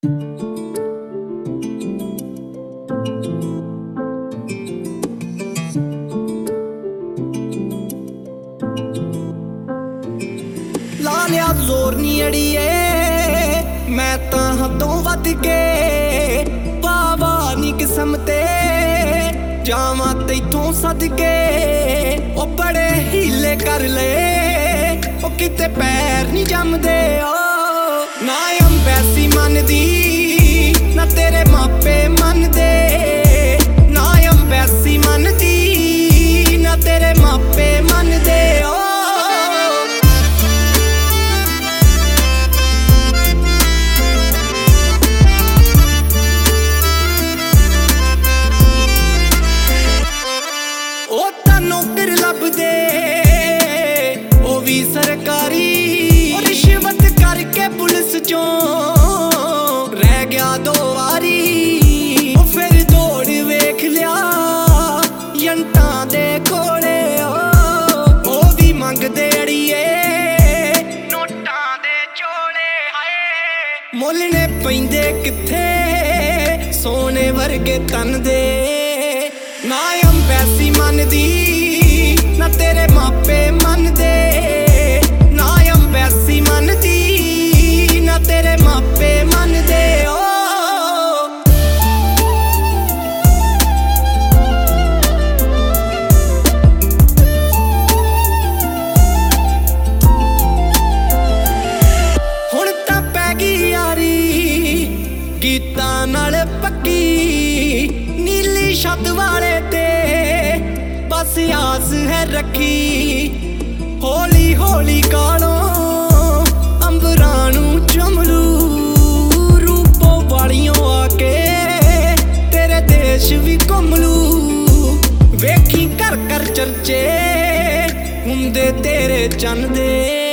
ला लिया जोर नी अड़िए मैं तां हदों वध के बाबा नी किस्म ते जावां तैथों सदके ओ बड़े हीले कर ले ओ किते पैर नी जमदे ओ ना अंबैसी मनदी ना तेरे मापे मनदे ना अंबैसी मनदी ना तेरे मापे मनदे ओ नौकर लभदे ओ भी सरकारी रिश्वत करके पुलिस चों रह गया दो वारी फिर दौड़ वेख लिया यंटां दे कोले ओ भी मंगदे अड़िए नोटां दे चोले हाए मुल्लने पैंदे किथे सोने वर्गे तन दे ना अंबैसी मनदी ना तेरे मापे मनदे ना अंबैसी मनदी ना तेरे मापे मनदे ओ हुण तां पै गई यारी गीतां नाल पक्की नीली छत वाले ते बस आस है रखी हौली हौली कालों अंबरां नूं चुमलू रूपों वालियों आके तेरे देश भी घुमलू वेखी कर कर चर्चे हुंदे तेरे चन्न दे।